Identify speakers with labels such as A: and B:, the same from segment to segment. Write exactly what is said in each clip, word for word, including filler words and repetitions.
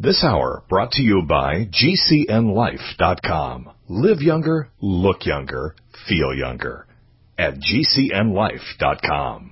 A: This hour brought to you by G C N life dot com. Live younger, look younger, feel younger. At G C N life dot com.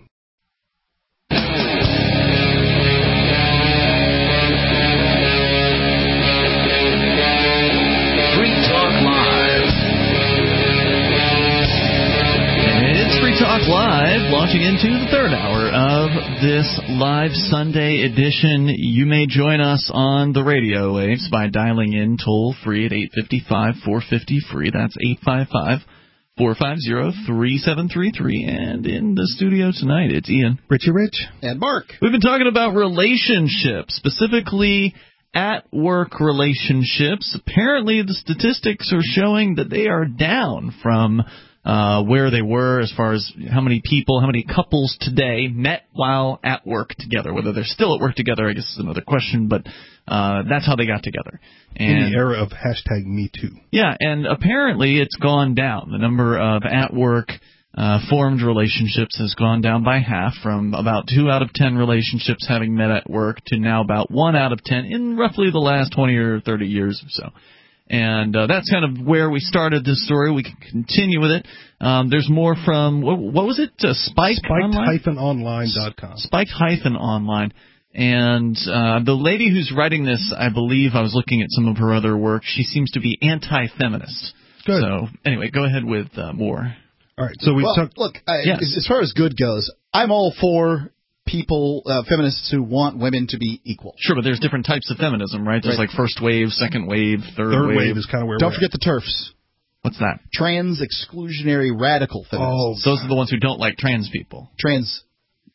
B: Talk Live, launching into the third hour of this live Sunday edition. You may join us on the radio waves by dialing in toll-free at eight five five, four five zero, free. That's eight five five, four five zero, three seven three three. And in the studio tonight, it's Ian,
C: Richie Rich,
D: and Mark.
B: We've been talking about relationships, specifically at-work relationships. Apparently, the statistics are showing that they are down from Uh, where they were as far as how many people, how many couples today met while at work together. Whether they're still at work together, I guess is another question, but uh, that's how they got together. And,
C: in the era of hashtag Me Too.
B: Yeah, and apparently it's gone down. The number of at-work uh, formed relationships has gone down by half, from about two out of ten relationships having met at work to now about one out of ten in roughly the last twenty or thirty years or so. And uh, that's kind of where we started this story. We can continue with it. Um, there's more from, what, what was it, uh, Spike
C: Spiked Online dot com.
B: Spiked Online. And uh, the lady who's writing this, I believe, I was looking at some of her other work, she seems to be anti-feminist.
C: Good.
B: So, anyway, go ahead with uh, more.
C: All right, so we
D: well,
C: talked...
D: Look, I,
B: yes.
D: as far as good goes, I'm all for people, uh, feminists who want women to be equal.
B: Sure, but there's different types of feminism, right? There's
D: right.
B: like first wave, second wave, third,
C: third
B: wave.
C: wave is kind of where
D: Don't
C: we're
D: forget
C: at.
D: the TERFs.
B: What's that?
D: Trans exclusionary radical feminists.
B: Oh, those are the ones who don't like trans people.
D: Trans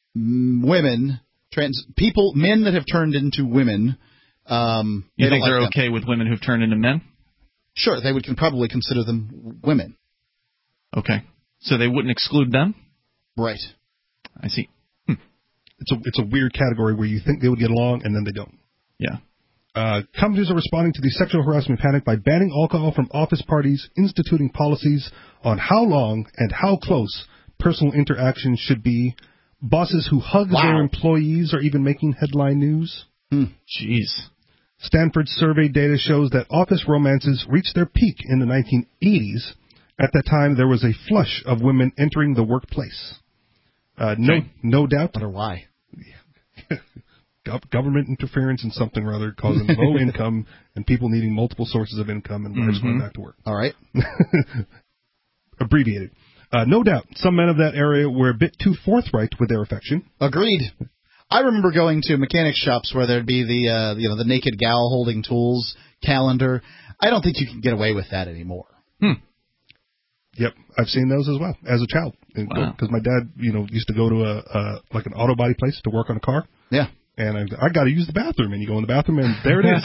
D: m- women, trans people, men that have turned into women. Um,
B: you
D: they
B: think
D: don't
B: they're
D: like
B: okay
D: them.
B: with women who've turned into men?
D: Sure, they would can probably consider them women.
B: Okay. So they wouldn't exclude them?
D: Right.
B: I see.
C: It's a it's a weird category where you think they would get along and then they don't.
B: Yeah.
C: Uh, companies are responding to the sexual harassment panic by banning alcohol from office parties, instituting policies on how long and how close personal interaction should be. Bosses who hug
D: wow.
C: their employees are even making headline news.
B: Hmm. Jeez.
C: Stanford's survey data shows that office romances reached their peak in the nineteen eighties. At that time, there was a flush of women entering the workplace. Uh, no,
B: okay.
C: no doubt.
D: I wonder why.
C: Government interference in something or other causing low income and people needing multiple sources of income and wives
B: mm-hmm.
C: going back to work.
D: All right.
C: Abbreviated. Uh, no doubt, some men of that area were a bit too forthright with their affection.
D: Agreed. I remember going to mechanic shops where there'd be the uh, you know the naked gal holding tools calendar. I don't think you can get away with that anymore.
B: Hmm.
C: Yep, I've seen those as well as a child. Because
B: wow.
C: my dad, you know, used to go to a uh, like an auto body place to work on a car.
D: Yeah.
C: And I, I got to use the bathroom, and you go in the bathroom, and there it is.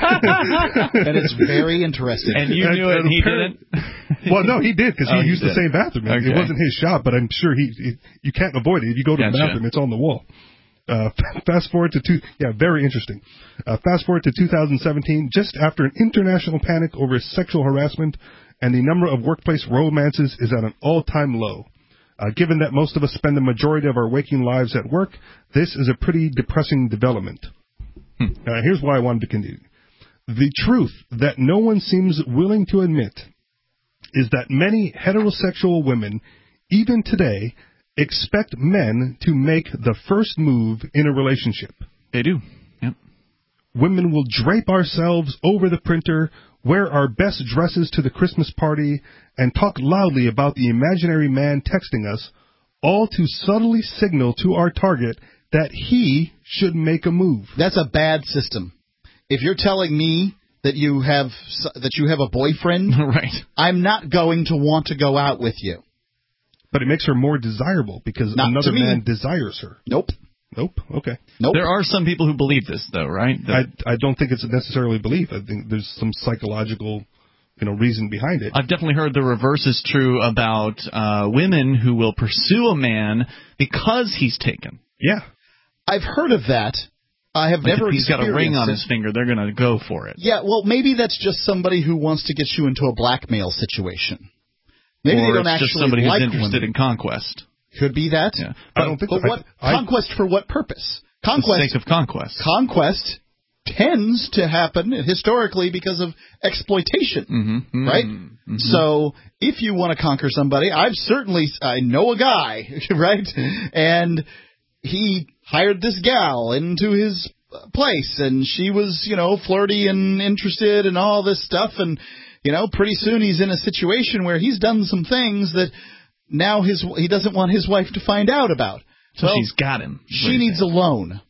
D: And it's very interesting.
B: And you knew it, and he didn't.
C: Well, no, he did because
B: oh,
C: he used
B: he
C: the same bathroom.
B: Okay.
C: It wasn't his shop, but I'm sure he, he you can't avoid it. If you go to
B: gotcha.
C: the bathroom, it's on the wall. Uh, fast forward to two, yeah, very interesting. Uh, fast forward to two thousand seventeen, just after an international panic over sexual harassment, and the number of workplace romances is at an all-time low. Uh, given that most of us spend the majority of our waking lives at work, this is a pretty depressing development. Hmm. Uh, here's why I wanted to continue. The truth that no one seems willing to admit is that many heterosexual women, even today, expect men to make the first move in a relationship.
B: They do. Yep.
C: Women will drape ourselves over the printer, wear our best dresses to the Christmas party, and talk loudly about the imaginary man texting us, all to subtly signal to our target that he should make a move.
D: That's a bad system. If you're telling me that you have that you have a boyfriend,
B: right.
D: I'm not going to want to go out with you.
C: But it makes her more desirable because
D: Not
C: another
D: to me.
C: man desires her.
D: Nope.
C: Nope. Okay.
D: Nope.
B: There are some people who believe this, though, right? That
C: I I don't think it's necessarily belief. I think there's some psychological, you know, reason behind it.
B: I've definitely heard the reverse is true about uh, women who will pursue a man because he's taken.
C: Yeah.
D: I've heard of that. I have
B: like
D: never
B: if he's got a ring on
D: it.
B: his finger, they're going to go for it.
D: Yeah, well, maybe that's just somebody who wants to get you into a blackmail situation. Maybe
B: or
D: they don't
B: it's
D: actually
B: just somebody
D: like
B: who's interested
D: women.
B: in conquest.
D: Could be that.
B: Yeah.
C: But, I don't think
D: but
C: so.
D: what
C: I,
D: conquest for what purpose? Conquest.
B: For the sake of conquest.
D: Conquest tends to happen historically because of exploitation,
B: mm-hmm.
D: right?
B: Mm-hmm.
D: So if you want to conquer somebody, I've certainly, I know a guy, right? And he hired this gal into his place, and she was, you know, flirty and interested and all this stuff, and, you know, pretty soon he's in a situation where he's done some things that now his he doesn't want his wife to find out about.
B: So
D: well,
B: she's got him.
D: She needs a loan.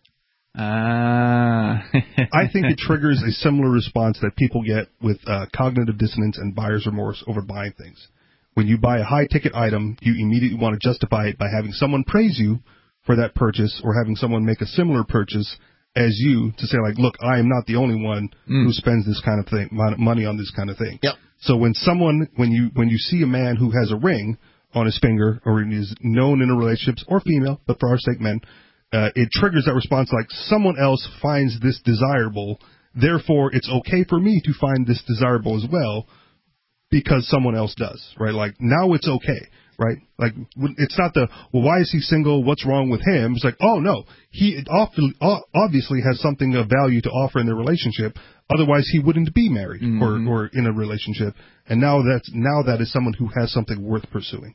B: Ah. Uh.
C: I think it triggers a similar response that people get with uh, cognitive dissonance and buyer's remorse over buying things. When you buy a high-ticket item, you immediately want to justify it by having someone praise you for that purchase or having someone make a similar purchase as you to say, like, look, I am not the only one mm. who spends this kind of thing, money on this kind of thing.
D: Yep.
C: So when someone, when you when you see a man who has a ring on his finger or is known in a relationships or female, but for our sake, men, uh, it triggers that response like someone else finds this desirable, therefore it's okay for me to find this desirable as well because someone else does, right? Like, now it's okay. Right? Like, it's not the, well, why is he single? What's wrong with him? It's like, oh, no. He obviously has something of value to offer in their relationship. Otherwise, he wouldn't be married mm-hmm. or, or in a relationship. And now that's, now that is someone who has something worth pursuing.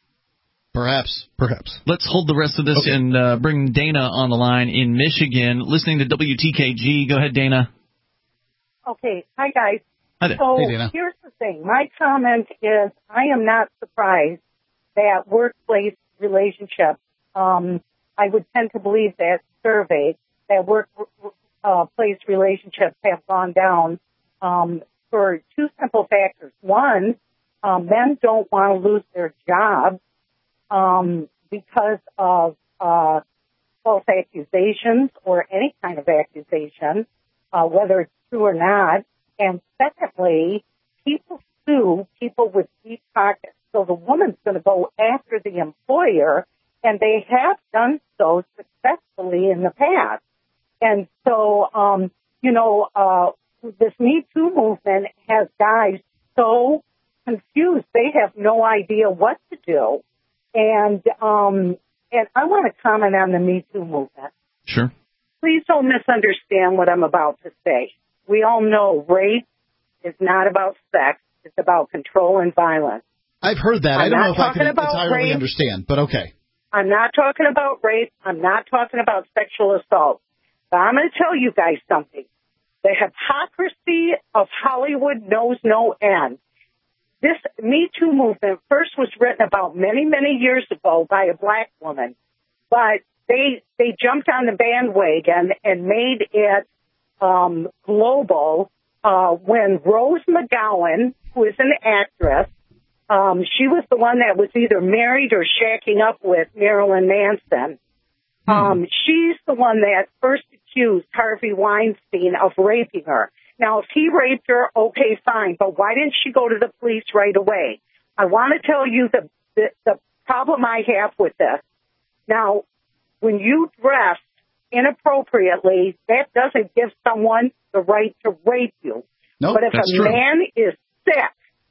D: Perhaps.
C: Perhaps.
B: Let's hold the rest of this okay. and uh, bring Dana on the line in Michigan, listening to W T K G. Go ahead, Dana.
E: Okay. Hi, guys.
B: Hi there.
E: So
D: hey, Dana.
E: Here's the thing. My comment is I am not surprised that workplace relationships, um, I would tend to believe that survey that workplace uh, relationships have gone down um, for two simple factors. One, um, men don't want to lose their jobs um, because of uh, false accusations or any kind of accusation, uh, whether it's true or not. And secondly, people sue people with deep pockets. So the woman's going to go after the employer, and they have done so successfully in the past. And so, um, you know, uh, this Me Too movement has guys so confused. They have no idea what to do. And, um, and I want to comment on the Me Too movement.
B: Sure.
E: Please don't misunderstand what I'm about to say. We all know rape is not about sex. It's about control and violence.
D: I've heard that.
E: I'm
D: I don't know if I can
E: rape.
D: entirely understand, but okay.
E: I'm not talking about rape. I'm not talking about sexual assault. But I'm going to tell you guys something. The hypocrisy of Hollywood knows no end. This Me Too movement first was written about many, many years ago by a black woman, but they they jumped on the bandwagon and made it um, global uh, when Rose McGowan, who is an actress, Um, she was the one that was either married or shacking up with Marilyn Manson. Hmm. Um, she's the one that first accused Harvey Weinstein of raping her. Now, if he raped her, okay, fine, but why didn't she go to the police right away? I want to tell you the, the, the problem I have with this. Now, when you dress inappropriately, that doesn't give someone the right to rape you.
D: Nope,
E: but if
D: that's
E: a
D: true.
E: man is sick,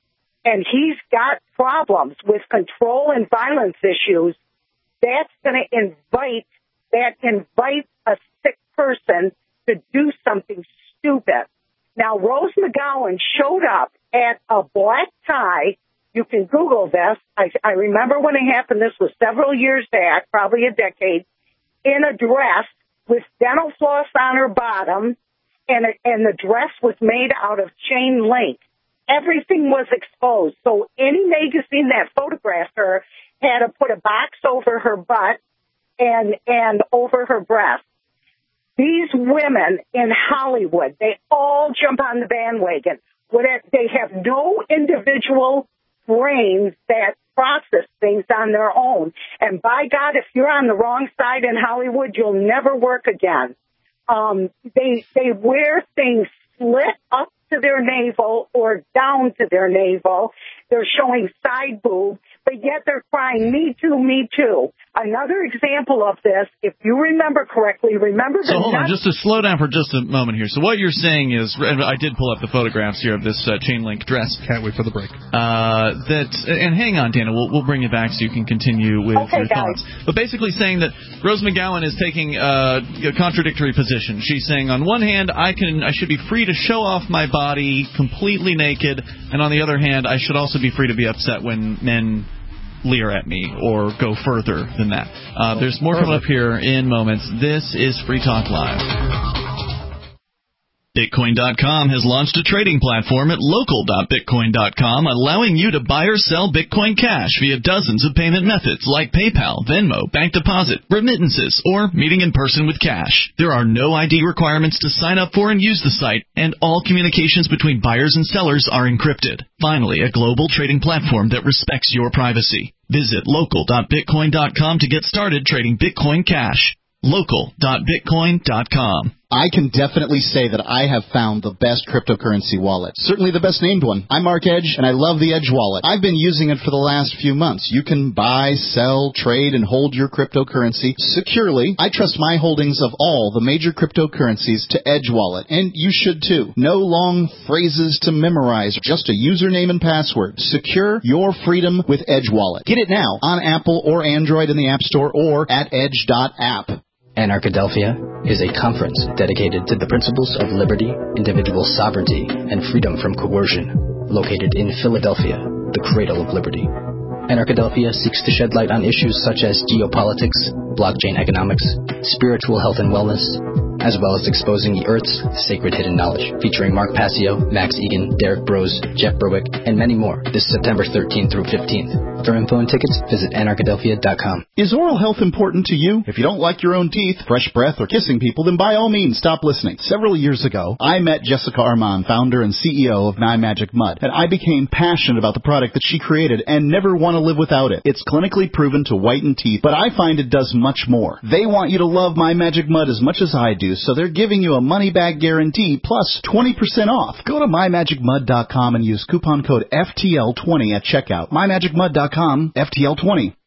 E: and he's got problems with control and violence issues, that's going to invite, that invites a sick person to do something stupid. Now, Rose McGowan showed up at a black tie. You can Google this. I, I remember when it happened. This was several years back, probably a decade, in a dress with dental floss on her bottom, and, it, and the dress was made out of chain link. Everything was exposed. So any magazine that photographed her had to put a box over her butt and and over her breast. These women in Hollywood, they all jump on the bandwagon. They have no individual brains that process things on their own. And by God, if you're on the wrong side in Hollywood, you'll never work again. Um, they they wear things slit up to their navel or down to their navel. They're showing side boob, but yet they're crying, me too, me too. Another example of this, if you remember correctly, remember the...
B: So hold on,
E: nuts-
B: just to slow down for just a moment here. So what you're saying is, and I did pull up the photographs here of this uh, chain link dress.
C: Can't wait for the break.
B: Uh, that and hang on, Dana, we'll we'll bring you back so you can continue with
E: okay,
B: your
E: guys.
B: thoughts. But basically saying that Rose McGowan is taking uh, a contradictory position. She's saying on one hand I can I should be free to show off my body completely naked, and on the other hand I should also be free to be upset when men leer at me or go further than that. Uh, there's more coming up here in moments. This is Free Talk Live. Bitcoin dot com has launched a trading platform at local dot bitcoin dot com, allowing you to buy or sell Bitcoin Cash via dozens of payment methods like PayPal, Venmo, bank deposit, remittances, or meeting in person with cash. There are no I D requirements to sign up for and use the site, and all communications between buyers and sellers are encrypted. Finally, a global trading platform that respects your privacy. Visit local dot bitcoin dot com to get started trading Bitcoin Cash. local dot bitcoin dot com.
D: I can definitely say that I have found the best cryptocurrency wallet. Certainly the best named one. I'm Mark Edge, and I love the Edge wallet. I've been using it for the last few months. You can buy, sell, trade, and hold your cryptocurrency securely. I trust my holdings of all the major cryptocurrencies to Edge wallet, and you should too. No long phrases to memorize, just a username and password. Secure your freedom with Edge wallet. Get it now on Apple or Android in the App Store or at edge dot app.
F: Anarchadelphia is a conference dedicated to the principles of liberty, individual sovereignty, and freedom from coercion, located in Philadelphia, the cradle of liberty. Anarchadelphia seeks to shed light on issues such as geopolitics, blockchain economics, spiritual health and wellness, as well as exposing the Earth's sacred hidden knowledge, featuring Mark Passio, Max Egan, Derek Brose, Jeff Berwick, and many more this September thirteenth through fifteenth. For info and tickets, visit anarchadelphia dot com.
D: Is oral health important to you? If you don't like your own teeth, fresh breath, or kissing people, then by all means, stop listening. Several years ago, I met Jessica Armand, founder and C E O of My Magic Mud, and I became passionate about the product that she created and never want to live without it. It's clinically proven to whiten teeth, but I find it does much more. They want you to love My Magic Mud as much as I do, so they're giving you a money-back guarantee plus twenty percent off. Go to my magic mud dot com and use coupon code F T L twenty at checkout. my magic mud dot com, F T L twenty.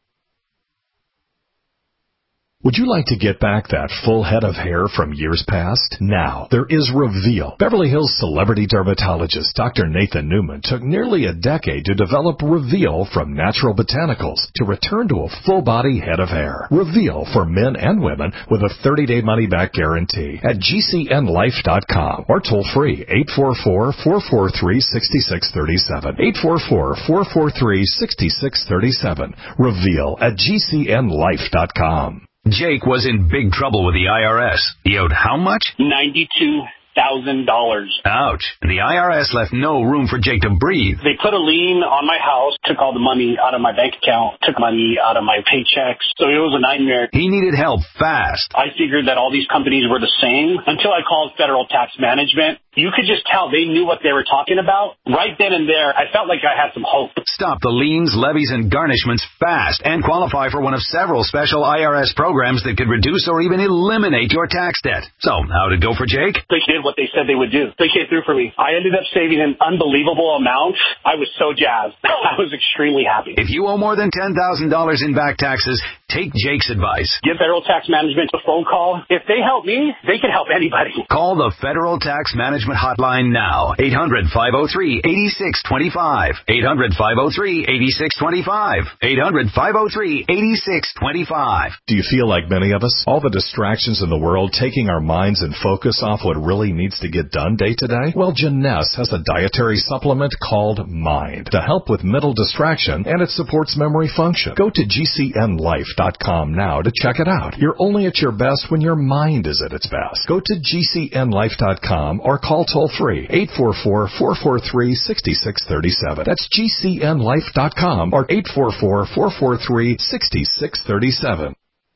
A: Would you like to get back that full head of hair from years past? Now, there is Reveal. Beverly Hills celebrity dermatologist Doctor Nathan Newman took nearly a decade to develop Reveal from natural botanicals to return to a full-body head of hair. Reveal for men and women with a thirty-day money-back guarantee at G C N life dot com or toll-free eight four four, four four three, six six three seven. eight four four, four four three, six six three seven. Reveal at G C N life dot com.
G: Jake was in big trouble with the I R S. He owed how much?
H: ninety-two thousand dollars.
G: Ouch. And the I R S left no room for Jake to breathe.
H: They put a lien on my house, took all the money out of my bank account, took money out of my paychecks. So it was a nightmare.
G: He needed help fast.
H: I figured that all these companies were the same until I called Federal Tax Management. You could just tell they knew what they were talking about. Right then and there, I felt like I had some hope.
G: Stop the liens, levies, and garnishments fast and qualify for one of several special I R S programs that could reduce or even eliminate your tax debt. So, how'd it go for Jake?
H: They did what they said they would do. They came through for me. I ended up saving an unbelievable amount. I was so jazzed. I was extremely happy.
G: If you owe more than ten thousand dollars in back taxes, take Jake's advice.
H: Give Federal Tax Management a phone call. If they help me, they can help anybody.
G: Call the Federal Tax Management hotline now. eight hundred, five oh three, eight six two five. eight hundred, five oh three, eight six two five. eight hundred, five oh three, eight six two five.
A: Do you feel like many of us? All the distractions in the world taking our minds and focus off what really needs to get done day to day? Well, Janess has a dietary supplement called Mind to help with mental distraction, and it supports memory function. Go to G C N life dot com now to check it out. You're only at your best when your mind is at its best. Go to G C N life dot com or call toll-free eight four four, four four three, six six three seven. That's G C N life dot com or eight four four, four four three, six six three seven.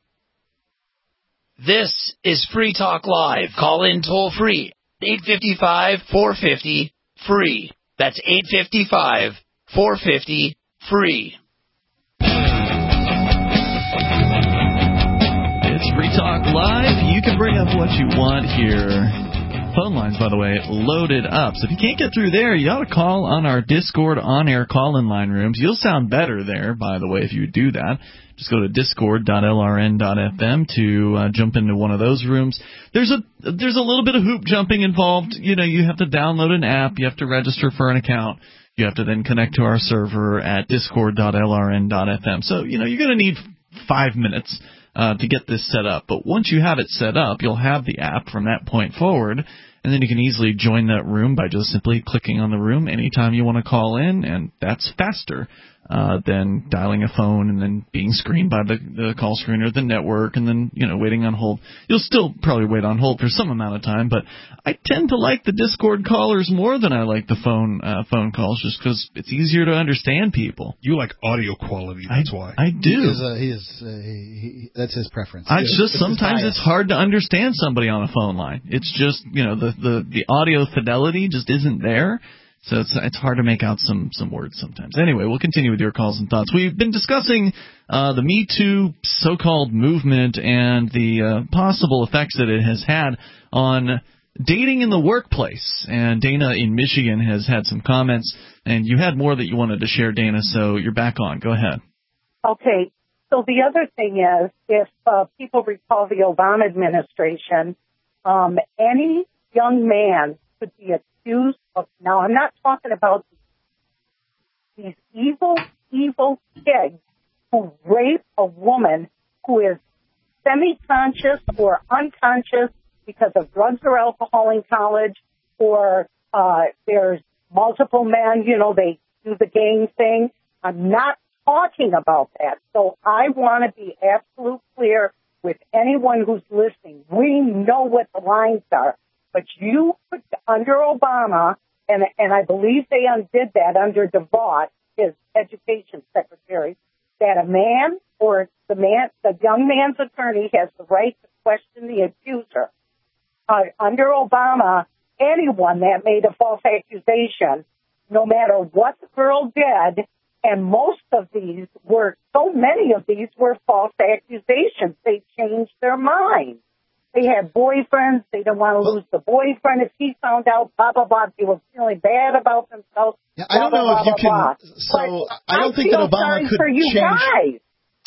I: This is Free Talk Live. Call in toll-free. eight five five, four five zero, free. That's eight five five, four five zero, free.
B: It's Free Talk Live. You can bring up what you want here. Phone lines, by the way, loaded up. So if you can't get through there, you ought to call on our Discord on-air call-in line rooms. You'll sound better there, by the way, if you do that. Just go to discord dot l r n dot f m to uh, jump into one of those rooms. There's a there's a little bit of hoop jumping involved. You know, you have to download an app. You have to register for an account. You have to then connect to our server at discord dot l r n dot f m. So, you know, you're going to need five minutes uh, to get this set up. But once you have it set up, you'll have the app from that point forward. And then you can easily join that room by just simply clicking on the room anytime you want to call in, and that's faster uh, than dialing a phone and then being screened by the, the call screener, the network, and then, you know, waiting on hold. You'll still probably wait on hold for some amount of time, but I tend to like the Discord callers more than I like the phone uh, phone calls, just because it's easier to understand people.
C: You like audio quality, that's
B: I,
C: why.
B: I do.
D: He is, uh, he is, uh, he, he, that's his preference.
B: I just
D: it's
B: sometimes it's hard to understand somebody on a phone line. It's just, you know, the the, the audio fidelity just isn't there. So it's it's hard to make out some, some words sometimes. Anyway, we'll continue with your calls and thoughts. We've been discussing uh, the Me Too so-called movement and the uh, possible effects that it has had on dating in the workplace. And Dana in Michigan has had some comments, and you had more that you wanted to share, Dana, so you're back on. Go ahead.
E: Okay. So the other thing is, if uh, people recall the Obama administration, um, any young man could be accused of, now I'm not talking about these evil, evil pigs who rape a woman who is semi-conscious or unconscious because of drugs or alcohol in college, or uh, there's multiple men, you know, they do the gang thing. I'm not talking about that. So I want to be absolutely clear with anyone who's listening. We know what the lines are. But you put under Obama, and and I believe they undid that under DeVos, his education secretary, that a man or the man, the young man's attorney has the right to question the accuser. Uh, under Obama, anyone that made a false accusation, no matter what the girl did, and most of these were, so many of these were false accusations. They changed their mind. They had boyfriends. They didn't want to lose the boyfriend. If he found out, blah, blah, blah, they were feeling bad about themselves.
D: Yeah, I don't
E: blah,
D: know
E: blah,
D: if
E: blah,
D: you can.
E: blah.
D: So
E: but
D: I don't
E: I
D: think that
E: feel
D: Obama
E: sorry
D: could
E: for you
D: change.
E: Guys.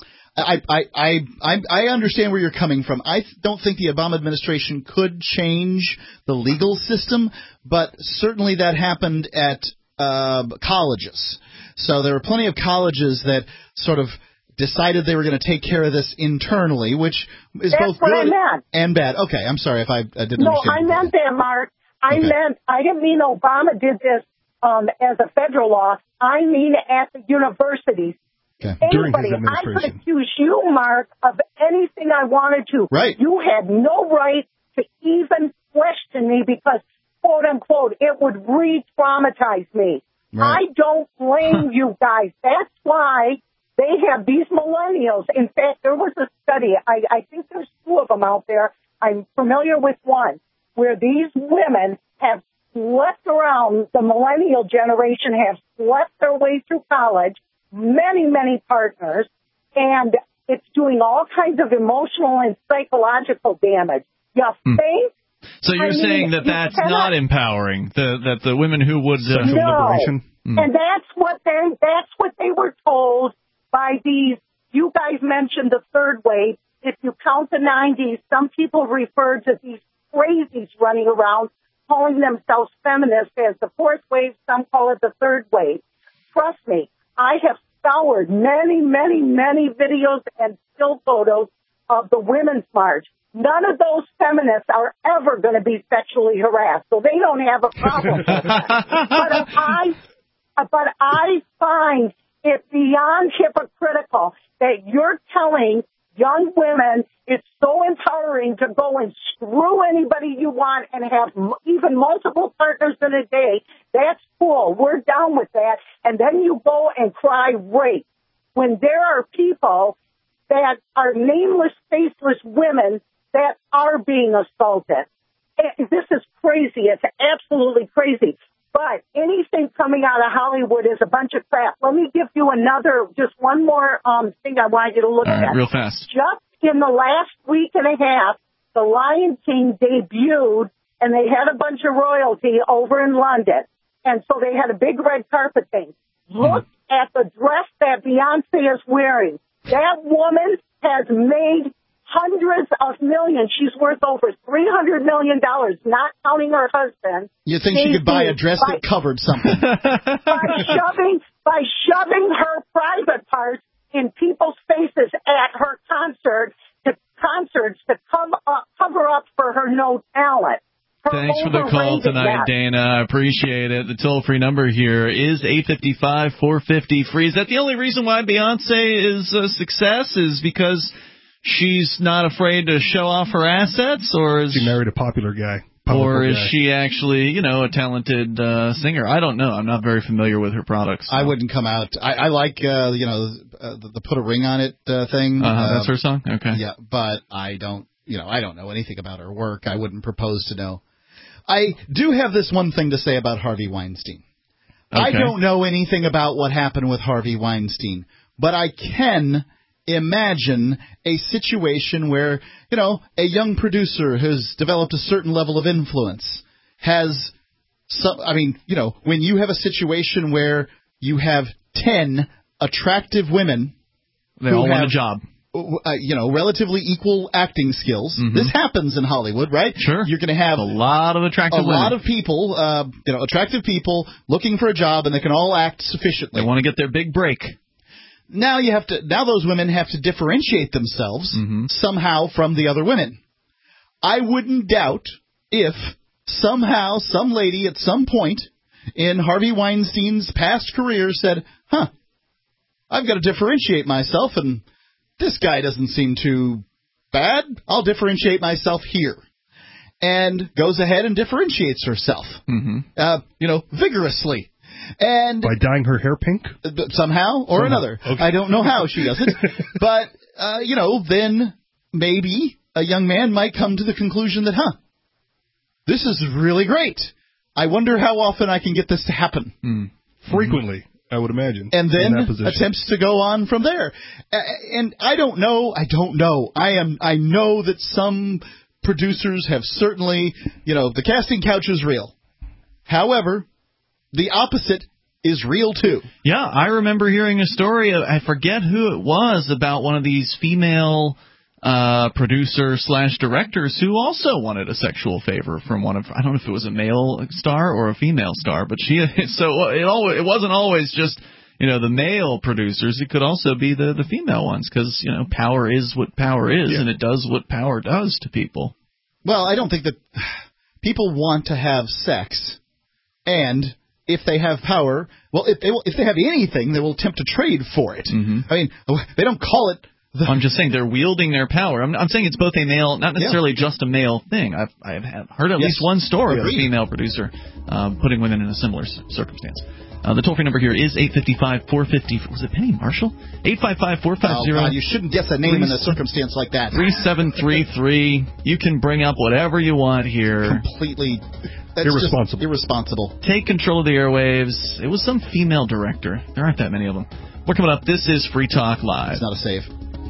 D: I, I, I, I, I understand where you're coming from. I don't think the Obama administration could change the legal system, but certainly that happened at uh, colleges. So there were plenty of colleges that sort of decided they were going to take care of this internally, which is
E: That's
D: both
E: what
D: good
E: I meant.
D: and bad. Okay, I'm sorry if I, I didn't
E: No,
D: understand.
E: I meant that, Mark. I
D: Okay.
E: meant, I didn't mean Obama did this um, as a federal law. I mean at the universities.
D: Okay.
C: During his
E: Anybody, I could
C: administration.
E: accuse you, Mark, of anything I wanted to.
D: Right.
E: You had no right to even question me because, quote unquote, it would re-traumatize me.
D: Right.
E: I don't blame you guys. That's why they have these millennials. In fact, there was a study, I, I think there's two of them out there. I'm familiar with one, where these women have slept around, the millennial generation have slept their way through college, many, many partners, and it's doing all kinds of emotional and psychological damage. You
B: Hmm.
E: think?
B: So you're
E: I mean,
B: saying that
E: you
B: that's
E: cannot-
B: not empowering, the, that the women who would... Uh,
C: Sexual
E: No.
C: liberation.
B: Hmm.
E: And that's what they that's what they were told by these. You guys mentioned the third wave. If you count the nineties, some people refer to these crazies running around calling themselves feminists as the fourth wave. Some call it the third wave. Trust me, I have scoured many, many, many videos and still photos of the Women's March. None of those feminists are ever going to be sexually harassed, so they don't have a problem with that. But I, but I find it beyond hypocritical that you're telling young women it's so empowering to go and screw anybody you want and have m- even multiple partners in a day. That's cool. We're down with that. And then you go and cry rape when there are people that are nameless, faceless women that are being assaulted. And this is crazy. It's absolutely crazy. But anything coming out of Hollywood is a bunch of crap. Let me give you another, just one more um, thing I want you to look
B: All right,
E: at.
B: real fast.
E: Just in the last week and a half, The Lion King debuted, and they had a bunch of royalty over in London. And so they had a big red carpet thing. Look at the dress that Beyonce is wearing. That woman has made hundreds of millions. She's worth over three hundred million dollars, not counting her husband.
D: You think she could buy a dress that covered something?
E: By shoving, by shoving her private parts in people's faces at her concert, to concerts to come up, cover up for her no talent. Her
B: Thanks for the call tonight, Dana. I appreciate it. The toll-free number here is eight five five, four five zero, free. Is that the only reason why Beyonce is a success? Is because she's not afraid to show off her assets, or is
C: she married a popular guy?
B: Or is
C: guy.
B: she actually, you know, a talented uh, singer? I don't know. I'm not very familiar with her products. So.
D: I wouldn't come out. I, I like, uh, you know, uh, the, the put a ring on it uh, thing.
B: Uh-huh,
D: uh,
B: that's her song? Okay.
D: Yeah, but I don't, you know, I don't know anything about her work. I wouldn't propose to know. I do have this one thing to say about Harvey Weinstein. Okay. I don't know anything about what happened with Harvey Weinstein, but I can imagine a situation where, you know, a young producer who's developed a certain level of influence has some, I mean, you know, when you have a situation where you have ten attractive women,
B: they all want a job.
D: Uh, you know, relatively equal acting skills.
B: Mm-hmm.
D: This happens in Hollywood, right?
B: Sure.
D: You're going to have
B: a lot of attractive
D: a
B: women.
D: lot of people, uh, you know, attractive people looking for a job, and they can all act sufficiently.
B: They want to get their big break.
D: Now you have to. Now those women have to differentiate themselves
B: mm-hmm.
D: somehow from the other women. I wouldn't doubt if somehow some lady at some point in Harvey Weinstein's past career said, "Huh, I've got to differentiate myself, and this guy doesn't seem too bad. I'll differentiate myself here." And goes ahead and differentiates herself,
B: mm-hmm.
D: uh, you know, vigorously. And
C: by dyeing her hair pink?
D: Somehow or
C: somehow.
D: another.
C: Okay.
D: I don't know how she does it. But, uh, you know, then maybe a young man might come to the conclusion that, huh, this is really great. I wonder how often I can get this to happen.
B: Mm.
C: Frequently. I would imagine.
D: And then attempts to go on from there. And I don't know. I don't know. I am. I know that some producers have certainly, you know, the casting couch is real. However, the opposite is real too.
B: Yeah, I remember hearing a story. I forget who it was about one of these female uh, producer slash directors who also wanted a sexual favor from one of, I don't know if it was a male star or a female star, but she. So it always, it wasn't always just, you know, the male producers. It could also be the the female ones, because, you know, power is what power is, yeah. and it does what power does to people.
D: Well, I don't think that people want to have sex, and if they have power, well, if they will, if they have anything, they will attempt to trade for it.
B: Mm-hmm.
D: I mean, they don't call it. The
B: I'm just saying they're wielding their power. I'm, I'm saying it's both a male, not necessarily yeah. just a male thing. I've I've heard at yes. least one story of a female producer uh, putting women in a similar circumstance. Uh, the toll-free number here is eight five five, four five zero. Was it Penny Marshall? eight five five, four five zero.
D: Oh, God, you shouldn't guess a name in a circumstance like that.
B: three seven three three. You can bring up whatever you want here.
D: Completely. That's
C: irresponsible.
D: irresponsible.
B: Take control of the airwaves. It was some female director. There aren't that many of them. We're coming up. This is Free Talk Live.
D: It's not a save.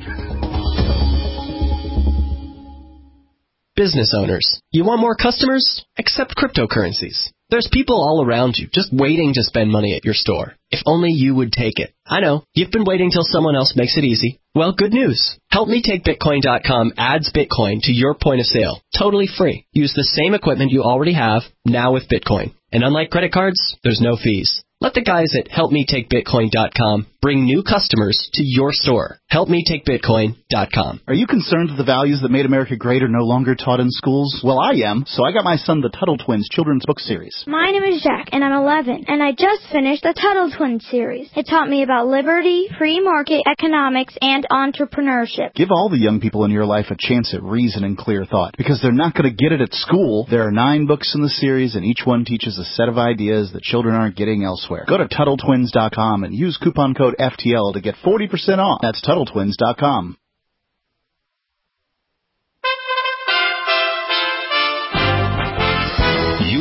J: Business owners, you want more customers? Accept cryptocurrencies. There's people all around you just waiting to spend money at your store. If only you would take it. I know, you've been waiting till someone else makes it easy. Well, good news. Help Me Take Bitcoin dot com adds Bitcoin to your point of sale, totally free. Use the same equipment you already have, now with Bitcoin. And unlike credit cards, there's no fees. Let the guys at Help Me Take Bitcoin dot com bring new customers to your store. Help Me Take Bitcoin dot com.
K: Are you concerned that the values that made America great are no longer taught in schools? Well, I am, so I got my son the Tuttle Twins children's book series.
L: My name is Jack, and I'm eleven, and I just finished the Tuttle Twins series. It taught me about liberty, free market economics, and entrepreneurship.
K: Give all the young people in your life a chance at reason and clear thought, because they're not going to get it at school. There are nine books in the series, and each one teaches a set of ideas that children aren't getting elsewhere. Go to Tuttle Twins dot com and use coupon code F T L to get forty percent off. That's Tuttle Twins dot com.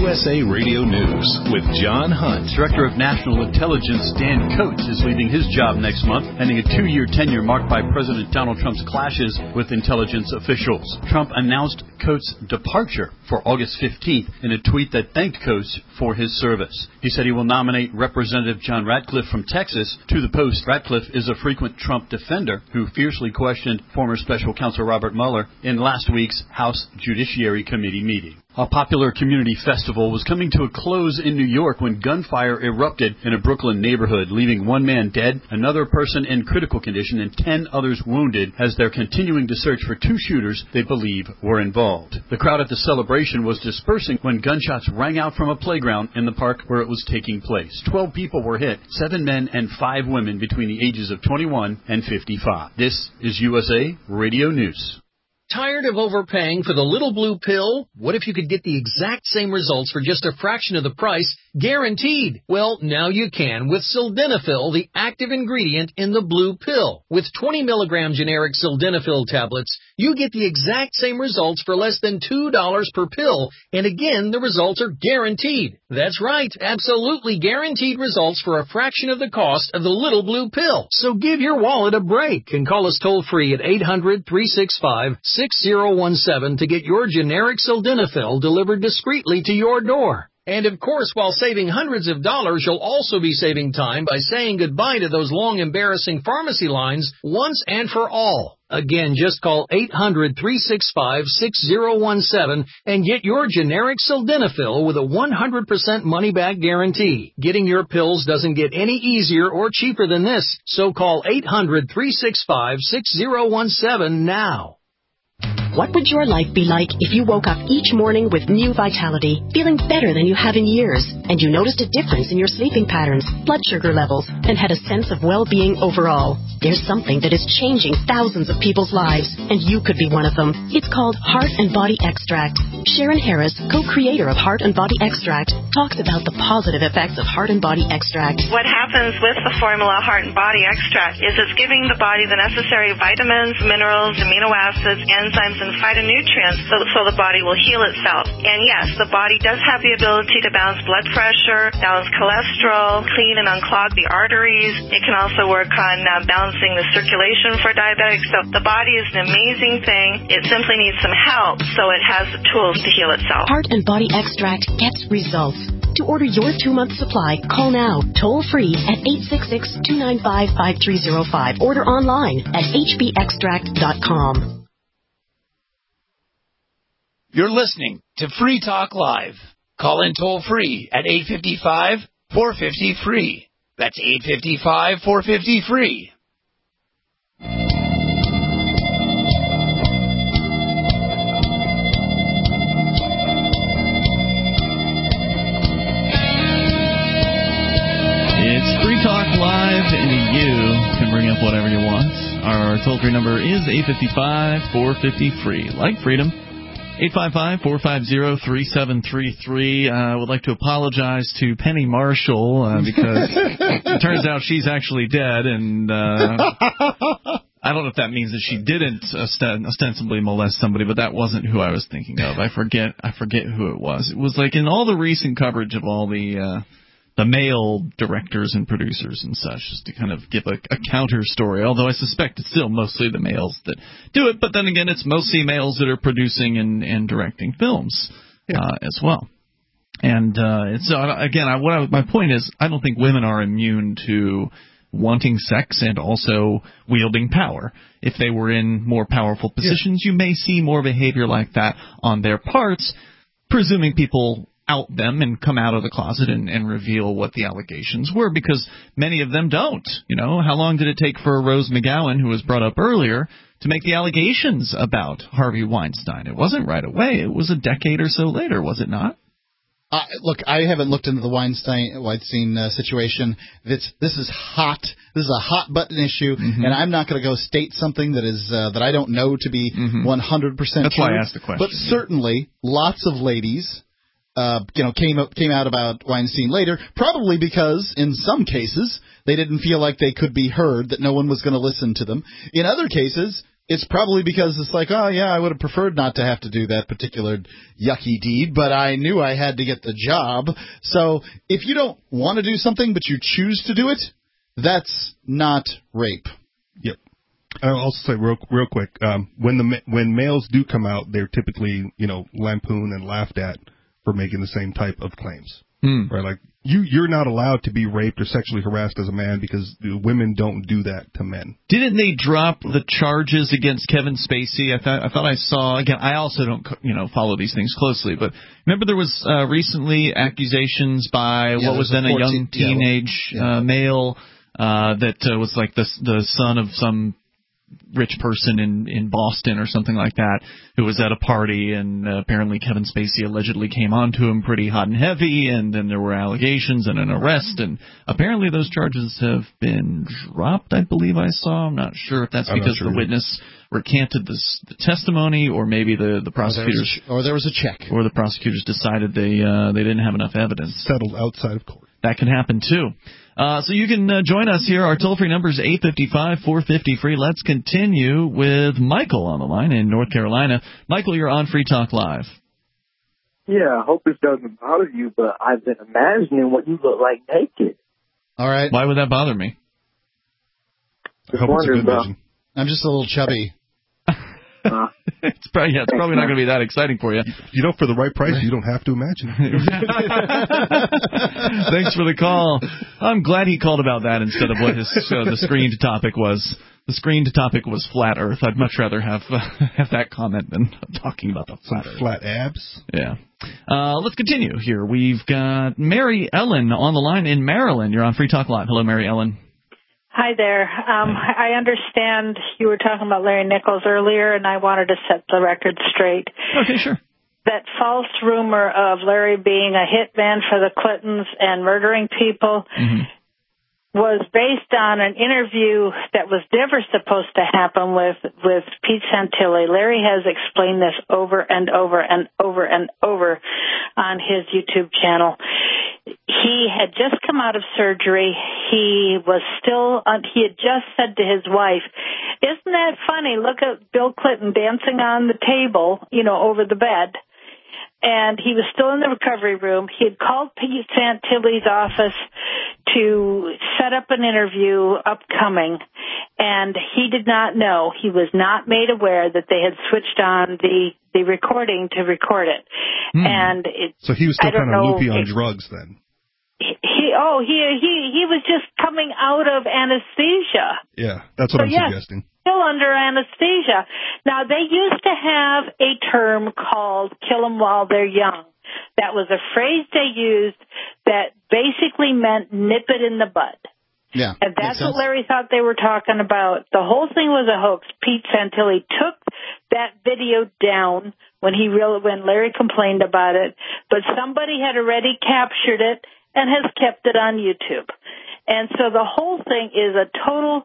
M: U S A Radio News with John Hunt.
N: Director of National Intelligence Dan Coats is leaving his job next month, ending a two-year tenure marked by President Donald Trump's clashes with intelligence officials. Trump announced Coats' departure for August fifteenth in a tweet that thanked Coats for his service. He said he will nominate Representative John Ratcliffe from Texas to the post. Ratcliffe is a frequent Trump defender who fiercely questioned former special counsel Robert Mueller in last week's House Judiciary Committee meeting. A popular community festival was coming to a close in New York when gunfire erupted in a Brooklyn neighborhood, leaving one man dead, another person in critical condition, and ten others wounded as they're continuing to search for two shooters they believe were involved. The crowd at the celebration was dispersing when gunshots rang out from a playground in the park where it was taking place. Twelve people were hit, seven men and five women between the ages of twenty-one and fifty-five. This is U S A Radio News.
O: Tired of overpaying for the little blue pill? What if you could get the exact same results for just a fraction of the price, guaranteed? Well, now you can with Sildenafil, the active ingredient in the blue pill. With twenty milligram generic Sildenafil tablets, you get the exact same results for less than two dollars per pill. And again, the results are guaranteed. That's right, absolutely guaranteed results for a fraction of the cost of the little blue pill. So give your wallet a break and call us toll-free at eight hundred, three six five, six zero one seven to get your generic Sildenafil delivered discreetly to your door. And of course, while saving hundreds of dollars, you'll also be saving time by saying goodbye to those long, embarrassing pharmacy lines once and for all. Again, just call eight hundred, three six five, six zero one seven and get your generic Sildenafil with a one hundred percent money-back guarantee. Getting your pills doesn't get any easier or cheaper than this, so call eight hundred, three six five, six zero one seven now.
P: What would your life be like if you woke up each morning with new vitality, feeling better than you have in years, and you noticed a difference in your sleeping patterns, blood sugar levels, and had a sense of well-being overall? There's something that is changing thousands of people's lives, and you could be one of them. It's called Heart and Body Extract. Sharon Harris, co-creator of Heart and Body Extract, talks about the positive effects of Heart and Body Extract.
Q: What happens with the formula Heart and Body Extract is it's giving the body the necessary vitamins, minerals, amino acids, enzymes, and phytonutrients so, so the body will heal itself. And yes, the body does have the ability to balance blood pressure, balance cholesterol, clean and unclog the arteries. It can also work on uh, balancing the circulation for diabetics. So the body is an amazing thing. It simply needs some help so it has the tools to heal itself.
P: Heart and Body Extract gets results. To order your two-month supply, call now, toll-free at eight six six, two nine five, five three zero five. Order online at h b extract dot com.
I: You're listening to Free Talk Live. Call in toll-free at eight five five, four five zero, free. That's eight five five, four five zero, free.
B: It's Free Talk Live, and you can bring up whatever you want. Our toll-free number is eight five five, four five zero, free. Like freedom. eight five five, four five zero, three seven three three. I uh, would like to apologize to Penny Marshall uh, because it turns out she's actually dead, and uh, I don't know if that means that she didn't ost- ostensibly molest somebody, but that wasn't who I was thinking of. I forget I forget who it was. It was like in all the recent coverage of all the uh, the male directors and producers and such, just to kind of give a, a counter story, although I suspect it's still mostly the males that do it, but then again, it's mostly males that are producing and, and directing films yeah. uh, as well. And uh, so, again, I, what I, my point is, I don't think women are immune to wanting sex and also wielding power. If they were in more powerful positions, yeah. you may see more behavior like that on their parts, presuming people out them and come out of the closet and, and reveal what the allegations were, because many of them don't. You know, how long did it take for Rose McGowan, who was brought up earlier, to make the allegations about Harvey Weinstein? It wasn't right away. It was a decade or so later, was it not?
D: Uh, look, I haven't looked into the Weinstein Weinstein uh, situation. This this is hot. This is a hot button issue, mm-hmm. and I'm not going to go state something that is uh, that I don't know to be mm-hmm. one hundred percent
B: That's
D: true.
B: That's why I asked the question.
D: But yeah. certainly, lots of ladies. Uh, you know, came up, came out about Weinstein later, probably because in some cases they didn't feel like they could be heard, that no one was going to listen to them. In other cases, It's probably because it's like, oh, yeah, I would have preferred not to have to do that particular yucky deed, but I knew I had to get the job. So if you don't want to do something but you choose to do it, that's not rape.
C: Yep. I'll also say real real quick, um, when the when males do come out, they're typically, you know, lampooned and laughed at for making the same type of claims.
B: Hmm.
C: Right? Like, you, you're not allowed to be raped or sexually harassed as a man because women don't do that to men.
B: Didn't they drop the charges against Kevin Spacey? I thought I thought I saw again. I also don't you know follow these things closely, but remember there was uh, recently accusations by
D: Yeah,
B: what was then a young teenage
D: yeah, yeah.
B: uh, male uh, that uh, was like the the son of some rich person in in Boston or something like that, who was at a party, and uh, apparently Kevin Spacey allegedly came onto him pretty hot and heavy, and then there were allegations and an arrest, and apparently those charges have been dropped, I believe I saw. I'm not sure if that's
C: I'm not
B: because
C: sure
B: the
C: either.
B: witness recanted this, the testimony, or maybe the, the prosecutors
D: Or there was a check.
B: or the prosecutors decided they uh, they didn't have enough evidence.
C: Settled outside of court.
B: That can happen, too. Uh, so you can uh, join us here. Our toll-free number is eight five five, four five zero, free. Let's continue with Michael on the line in North Carolina. Michael, you're on Free Talk Live.
R: Yeah, I hope this doesn't bother you, but I've been imagining what you look like naked.
D: All right.
B: Why would that bother me?
C: I hope it's a good
R: about-
C: vision.
D: I'm just a little chubby.
R: Uh,
B: it's probably, yeah, it's probably not going to be that exciting for you.
C: You know, for the right price, you don't have to imagine it.
B: Thanks for the call. I'm glad he called about that instead of what his uh, the screened topic was. The screened topic was flat Earth. I'd much rather have uh, have that comment than talking about the flat
C: Some
B: Earth.
C: flat abs.
B: Yeah. Uh, let's continue here. We've got Mary Ellen on the line in Maryland. You're on Free Talk Live. Hello, Mary Ellen.
S: Hi there. Um, I understand you were talking about Larry Nichols earlier, and I wanted to set the record straight.
B: Okay, sure.
S: That false rumor of Larry being a hitman for the Clintons and murdering people
B: Mm-hmm.
S: was based on an interview that was never supposed to happen with, with Pete Santilli. Larry has explained this over and over and over and over on his YouTube channel. He had just come out of surgery. He was still, uh, he had just said to his wife, "Isn't that funny? Look at Bill Clinton dancing on the table, you know, over the bed." And he was still in the recovery room. He had called Pete Santilli's office to set up an interview upcoming, and he did not know. He was not made aware that they had switched on the, the recording to record it.
C: Hmm.
S: And it,
C: So he was still
S: I don't
C: kind of
S: know
C: loopy on
S: if-
C: drugs then.
S: He oh he he he was just coming out of anesthesia.
C: Yeah, that's what
S: So,
C: I'm
S: yes,
C: suggesting.
S: Still under anesthesia. Now they used to have a term called "kill 'em while they're young." That was a phrase they used that basically meant nip it in the bud.
D: Yeah,
S: And that's
D: makes sense.
S: what Larry thought they were talking about. The whole thing was a hoax. Pete Santilli took that video down when he really, when Larry complained about it, but somebody had already captured it and has kept it on YouTube. And so the whole thing is a total,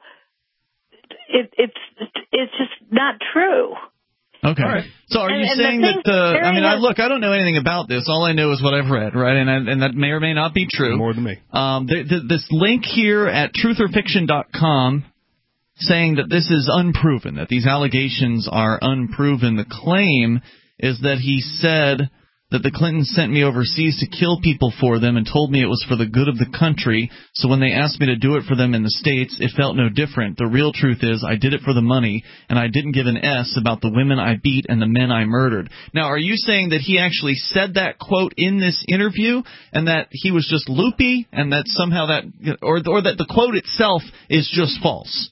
S: it, it's it's just not true.
B: Okay. Right. So are
S: And-
B: you
S: and the
B: saying
S: thing
B: that, uh, I
S: Larry
B: mean, I,
S: has-
B: look, I don't know anything about this. All I know is what I've read, right? And, I, and that may or may not be true.
C: More than me.
B: Um, th- th- this link here at truth or fiction dot com saying that this is unproven, that these allegations are unproven. The claim is that he said that the Clintons sent me overseas to kill people for them and told me it was for the good of the country. So when they asked me to do it for them in the States, it felt no different. The real truth is I did it for the money, and I didn't give an S about the women I beat and the men I murdered. Now, are you saying that he actually said that quote in this interview and that he was just loopy and that somehow that, or, or that the quote itself is just false?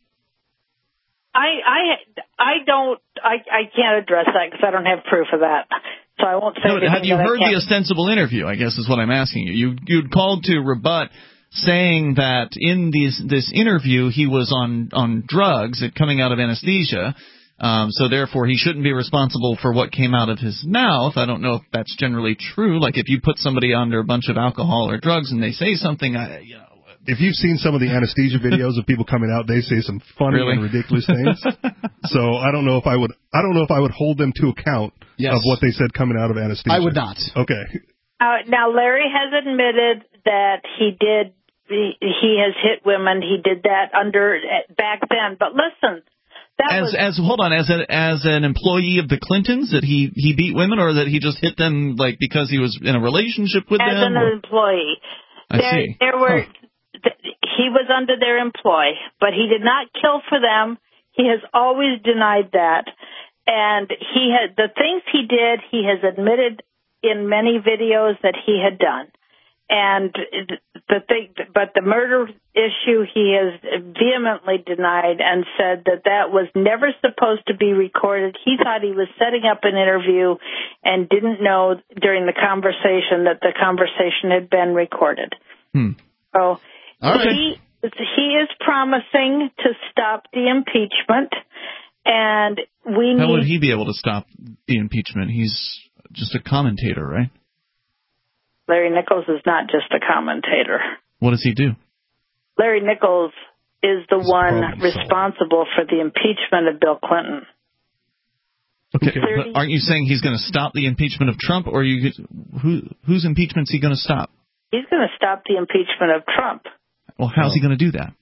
S: I I I don't I I can't address that because I don't have proof of that. So I won't say
B: No,
S: anything
B: have you
S: that I
B: heard
S: can't.
B: the ostensible interview, I guess is what I'm asking you. you you'd called to rebut saying that in these, this interview he was on, on drugs at coming out of anesthesia, um, so therefore he shouldn't be responsible for what came out of his mouth. I don't know if that's generally true. Like if you put somebody under a bunch of alcohol or drugs and they say something, I, you know.
C: If you've seen some of the anesthesia videos of people coming out, they say some funny
B: Really?
C: and ridiculous things. So I don't know if I would. I don't know if I would hold them to account
D: Yes.
C: of what they said coming out of anesthesia.
D: I would not.
C: Okay.
S: Uh, now, Larry has admitted that he did, he, he has hit women. He did that under, back then. But listen, That
B: as
S: was,
B: as hold on, as a, as an employee of the Clintons, that he he beat women, or that he just hit them like because he was in a relationship with
S: as
B: them?
S: an
B: or?
S: employee.
B: I
S: there,
B: see.
S: There were.
B: Huh.
S: Th- he was under their employ, but he did not kill for them. He has always denied that, and he had the things he did. He has admitted in many videos that he had done. And the thing, but the murder issue, he has vehemently denied and said that that was never supposed to be recorded. He thought he was setting up an interview and didn't know during the conversation that the conversation had been recorded.
B: Hmm.
S: So
D: right.
S: he he is promising to stop the impeachment, and we
B: How
S: need.
B: would he be able to stop the impeachment? He's just a commentator, right?
S: Larry Nichols is not just a commentator.
B: What does he do?
S: Larry Nichols is the
C: He's
S: one
C: problem
S: responsible for the impeachment of Bill Clinton.
B: Okay, but aren't you saying he's going to stop the impeachment of Trump, or are you who whose impeachment is he going to stop?
S: He's going to stop the impeachment of Trump.
B: Well, how's he going to do that?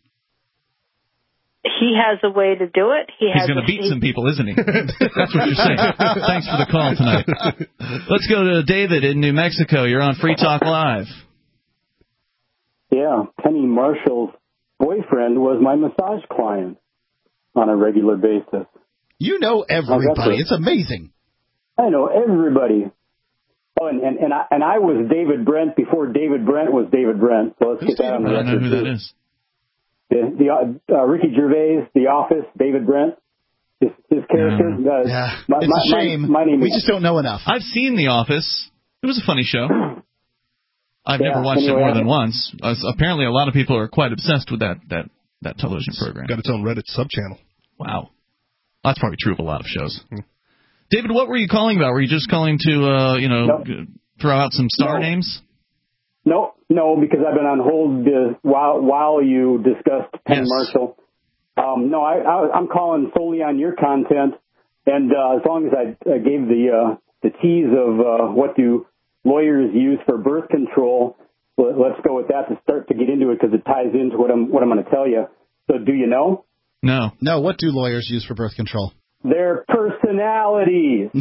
S: He has a way to do it. He
B: He's
S: has
B: going to
S: a,
B: beat
S: he,
B: some people, isn't he? That's what you're saying. Thanks for the call tonight. Let's go to David in New Mexico. You're on Free Talk Live.
T: Yeah, Penny Marshall's boyfriend was my massage client on a regular basis.
D: You know everybody. It's amazing.
T: I know everybody. Oh, and and and I, and I was David Brent before David Brent was David Brent. So let's
B: Who's
T: get that
B: David
T: on the
B: Brent? I
T: record.
B: don't know who that is.
T: The, the uh, Ricky Gervais, The Office, David Brent, his, his character.
B: Yeah.
T: Uh,
D: Yeah,
T: my,
D: it's
T: my,
D: a shame.
T: My, my name
D: we
T: is,
D: just don't know enough.
B: I've seen The Office. It was a funny show. I've
T: Yeah,
B: never watched
T: anyway,
B: it more
T: I-
B: than once. Uh, apparently, a lot of people are quite obsessed with that that, that television program.
C: Got its own Reddit sub-channel.
B: Wow. That's probably true of a lot of shows. Hmm. David, what were you calling about? Were you just calling to, uh, you know,
T: No.
B: g- throw out some star
T: No.
B: names?
T: No, no, because I've been on hold uh, while while you discussed Penny
B: Yes.
T: Marshall. Um, no, I, I, I'm calling solely on your content, and uh, as long as I, I gave the uh, the tease of uh, what do lawyers use for birth control, let, let's go with that to start to get into it because it ties into what I'm what I'm going to tell you. So, do you know?
B: No.
D: No, what do lawyers use for birth control?
T: Their personalities.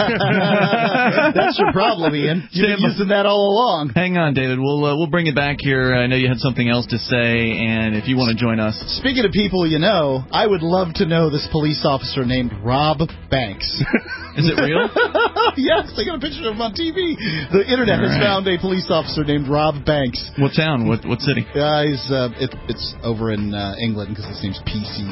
D: That's your problem, Ian. You've been using that all along.
B: Hang on, David. We'll uh, we'll bring it back here. I know you had something else to say, and if you want to join us.
D: Speaking of people you know, I would love to know this police officer named Rob Banks.
B: Is it real?
D: Yes, they got a picture of him on T V. The internet
B: All
D: has
B: right.
D: found a police officer named Rob Banks.
B: What town? What what city?
D: Uh, he's uh, it, it's over in uh, England because his name's P C.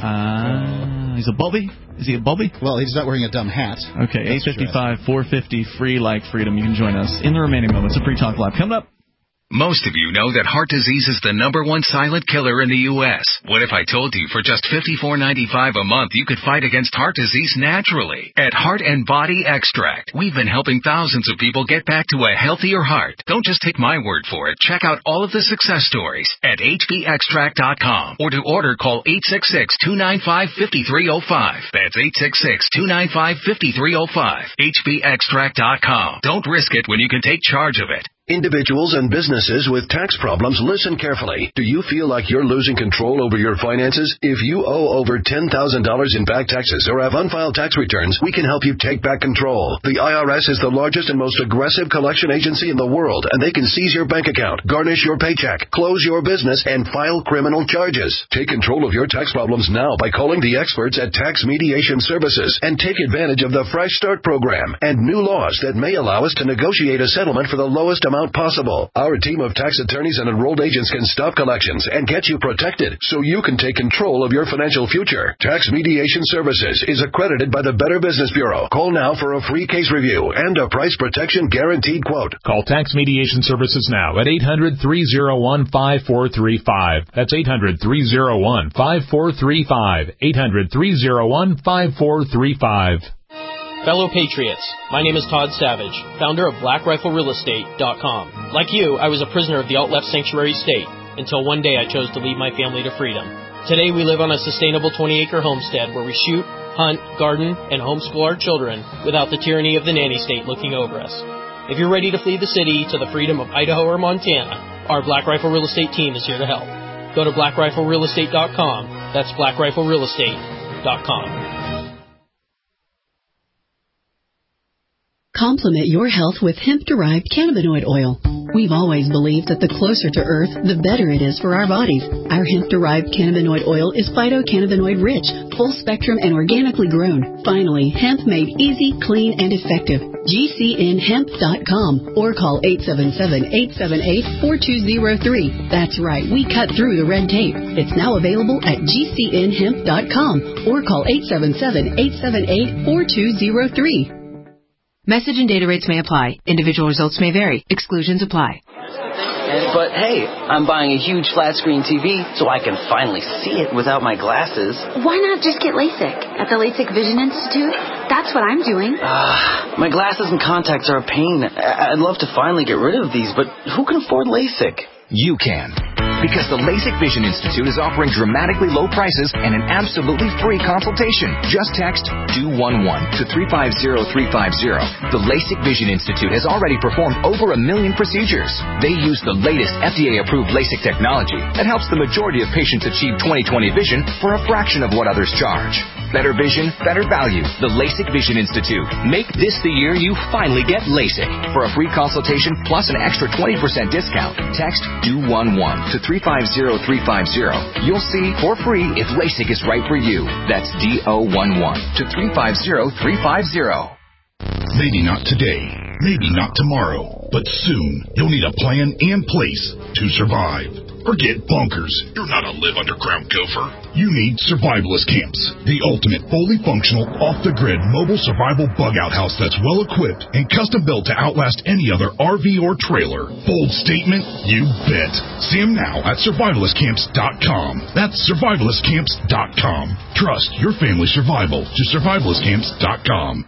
B: Uh, he's a bobby? Is he a bobby?
D: Well, he's not wearing a dumb hat.
B: Okay, eight fifty-five, four fifty, free like freedom. You can join us in the remaining moments of Free Talk Live. Coming up.
U: Most of you know that heart disease is the number one silent killer in the U S What if I told you for just fifty-four ninety-five a month you could fight against heart disease naturally? At Heart and Body Extract, we've been helping thousands of people get back to a healthier heart. Don't just take my word for it. Check out all of the success stories at H B extract dot com, or to order, call eight six six, two nine five, five three zero five. That's eight six six, two nine five, five three zero five. H B extract dot com. Don't risk it when you can take charge of it.
V: Individuals and businesses with tax problems, listen carefully. Do you feel like you're losing control over your finances? If you owe over ten thousand dollars in back taxes or have unfiled tax returns, we can help you take back control. The I R S is the largest and most aggressive collection agency in the world, and they can seize your bank account, garnish your paycheck, close your business, and file criminal charges. Take control of your tax problems now by calling the experts at Tax Mediation Services and take advantage of the Fresh Start program and new laws that may allow us to negotiate a settlement for the lowest amount amount possible. Our team of tax attorneys and enrolled agents can stop collections and get you protected so you can take control of your financial future. Tax Mediation Services is accredited by the Better Business Bureau. Call now for a free case review and a price protection guaranteed quote.
W: Call Tax Mediation Services now at eight hundred, three oh one, five four three five. That's eight hundred, three oh one, five four three five. eight hundred, three oh one, five four three five.
X: Fellow Patriots, my name is Todd Savage, founder of Black Rifle Real Estate dot com. Like you, I was a prisoner of the alt-left sanctuary state until one day I chose to lead my family to freedom. Today we live on a sustainable twenty-acre homestead where we shoot, hunt, garden, and homeschool our children without the tyranny of the nanny state looking over us. If you're ready to flee the city to the freedom of Idaho or Montana, our Black Rifle Real Estate team is here to help. Go to Black Rifle Real Estate dot com. That's Black Rifle Real Estate dot com.
P: Complement your health with hemp-derived cannabinoid oil. We've always believed that the closer to Earth, the better it is for our bodies. Our hemp-derived cannabinoid oil is phytocannabinoid-rich, full-spectrum, and organically grown. Finally, hemp made easy, clean, and effective. G C N hemp dot com or call eight seven seven, eight seven eight, four two zero three. That's right, we cut through the red tape. It's now available at G C N hemp dot com or call eight seven seven, eight seven eight, four two zero three.
A: Message and data rates may apply. Individual results may vary. Exclusions apply.
F: But hey, I'm buying a huge flat screen T V so I can finally see it without my glasses.
G: Why not just get LASIK at the LASIK Vision Institute? That's what I'm doing.
F: Uh, my glasses and contacts are a pain. I'd love to finally get rid of these, but who can afford LASIK?
H: You can. Because the LASIK Vision Institute is offering dramatically low prices and an absolutely free consultation. Just text two one one to three five zero three five zero. The LASIK Vision Institute has already performed over a million procedures. They use the latest F D A-approved LASIK technology that helps the majority of patients achieve twenty twenty vision for a fraction of what others charge. Better vision, better value. The LASIK Vision Institute. Make this the year you finally get LASIK. For a free consultation plus an extra twenty percent discount, text two one one to three five zero three five zero. You'll see for free if LASIK is right for you. That's D O one one to three five zero three five zero.
Y: Maybe not today, maybe not tomorrow, but soon you'll need a plan and place to survive. Forget bunkers. You're not a live underground gopher. You need Survivalist Camps, the ultimate fully functional, off-the-grid mobile survival bug-out house that's well-equipped and custom-built to outlast any other R V or trailer. Bold statement? You bet. See them now at survivalist camps dot com. That's survivalist camps dot com. Trust your family's survival to survivalist camps dot com.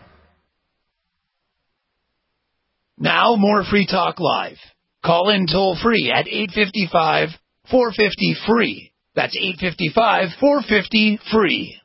I: Now more Free Talk Live. Call in toll free at eight five five, four five zero, free. That's eight five five, four five zero, free.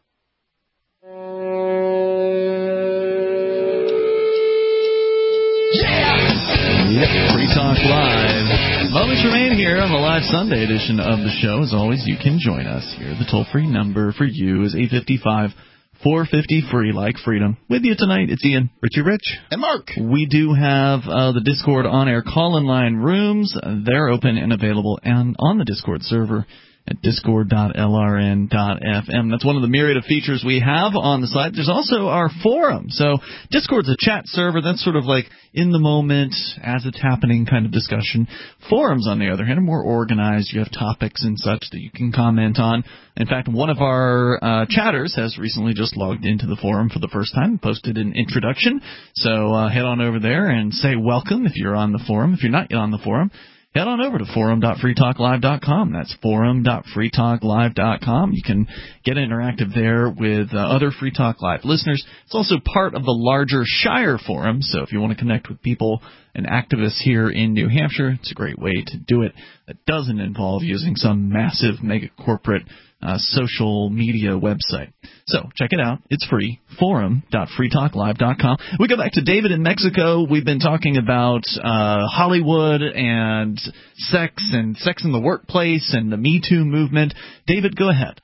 B: Yep, Free Talk Live. Moments remain here on the live Sunday edition of the show. As always, you can join us here. The toll-free number for you is eight five five, four five zero, free, like freedom. With you tonight, it's Ian,
C: Richie Rich,
D: and Mark.
B: We do have uh, the Discord on-air call-in line rooms. They're open and available and on the Discord server at discord dot l r n dot f m. That's one of the myriad of features we have on the site. There's also our forum. So Discord's a chat server. That's sort of like in the moment, as it's happening kind of discussion. Forums, on the other hand, are more organized. You have topics and such that you can comment on. In fact, one of our uh, chatters has recently just logged into the forum for the first time, posted an introduction. So uh, head on over there and say welcome if you're on the forum. If you're not yet on the forum, head on over to forum dot free talk live dot com. That's forum dot free talk live dot com. You can get interactive there with uh, other Free Talk Live listeners. It's also part of the larger Shire Forum, so if you want to connect with people and activists here in New Hampshire, it's a great way to do it. That doesn't involve using some massive mega corporate uh, social media website. So check it out. It's free. forum dot free talk live dot com. We go back to David in Mexico. We've been talking about uh, Hollywood and sex and sex in the workplace and the Me Too movement. David, go ahead.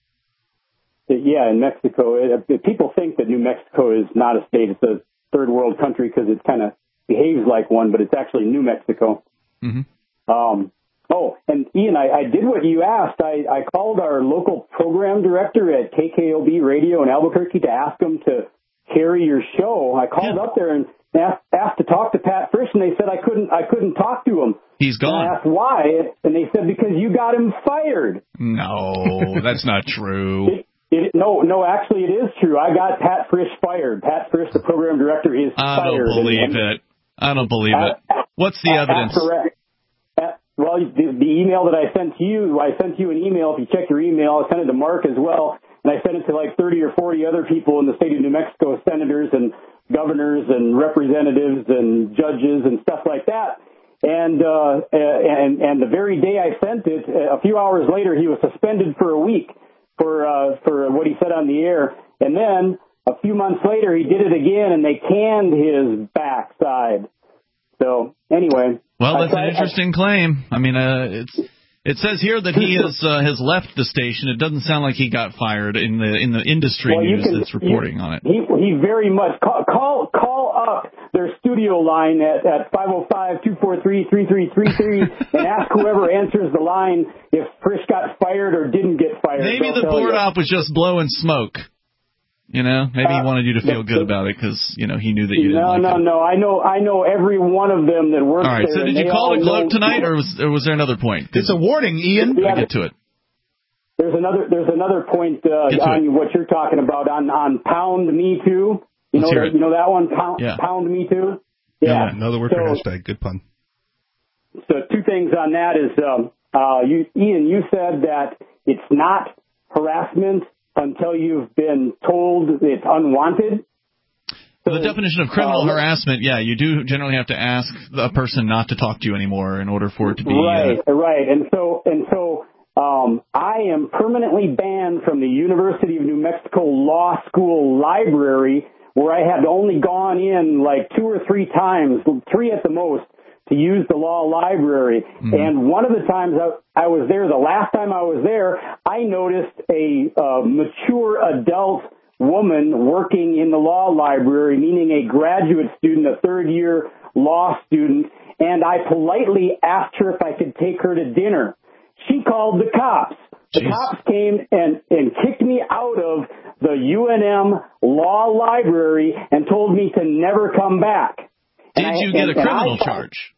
T: Yeah, in Mexico, it, people think that New Mexico is not a state. It's a third world country because it kind of behaves like one, but it's actually New Mexico.
B: Mm-hmm.
T: Um, oh, and Ian, I, I did what you asked. I, I called our local program director at K K O B Radio in Albuquerque to ask him to carry your show. I called up there and asked, asked to talk to Pat Frisch, and they said I couldn't. I couldn't talk to him.
B: He's gone.
T: And I asked why, and they said because you got him fired.
B: No, that's not true.
T: It, it, no, no, actually, it is true. I got Pat Frisch fired. Pat Frisch, the program director, is
B: I
T: fired.
B: I don't believe and, and, it. I don't believe uh, it. What's the uh, evidence?
T: Correct. Uh, well, the, the email that I sent to you, I sent you an email. If you check your email, I sent it to Mark as well, and I sent it to like thirty or forty other people in the state of New Mexico, senators and governors and representatives and judges and stuff like that. And uh, and and the very day I sent it, a few hours later, he was suspended for a week for uh, for what he said on the air. And then a few months later, he did it again, and they canned his backside. So anyway,
B: well, that's an interesting claim. I mean, uh, it's it says here that he has uh, has left the station. It doesn't sound like he got fired in the in the industry
T: well,
B: news
T: can,
B: that's reporting
T: you,
B: on it.
T: He he very much call call call up up their studio line at, at five oh five, two four three, three three three three and ask whoever answers the line if Frisch got fired or didn't get fired.
B: Maybe
T: They'll
B: the
T: tell
B: board
T: you.
B: op was just blowing smoke. You know, maybe he
T: Uh,
B: wanted you to feel
T: the-
B: good
T: the-
B: about it because, you know, he knew that you didn't
T: No,
B: like
T: no,
B: it.
T: no. I know, I know every one of them that works
B: All right,
T: there.
B: so did
T: and
B: you
T: they
B: call
T: all
B: it gloat
T: know-
B: tonight, or was, or was there another point?
D: It's a warning, Ian.
B: I get to it.
T: There's another, there's another point uh,
B: Get to
T: on
B: it.
T: what you're talking about on on Pound Me Too. You
B: Let's
T: know,
B: hear
T: that,
B: it.
T: you know that one, Pound,
B: Yeah.
T: Pound Me Too.
C: Yeah, another word
T: so,
C: for hashtag. Good pun.
T: So two things on that is, um, uh, you, Ian, you said that it's not harassment until you've been told it's unwanted.
B: The definition of criminal
T: um,
B: harassment, yeah, you do generally have to ask a person not to talk to you anymore in order for it to be...
T: Right,
B: Uh,
T: right. And so, and so, um, I am permanently banned from the University of New Mexico Law School library, where I had only gone in like two or three times, three at the most, to use the law library. Mm-hmm. And one of the times I, I was there, the last time I was there, I noticed a uh, mature adult woman working in the law library, meaning a graduate student, a third year law student, and I politely asked her if I could take her to dinner. She called the cops. The
B: Jeez.
T: cops came and, and kicked me out of the U N M law library and told me to never come back.
B: Did
T: And
B: you
T: I,
B: get
T: and,
B: a criminal
T: and I,
B: charge?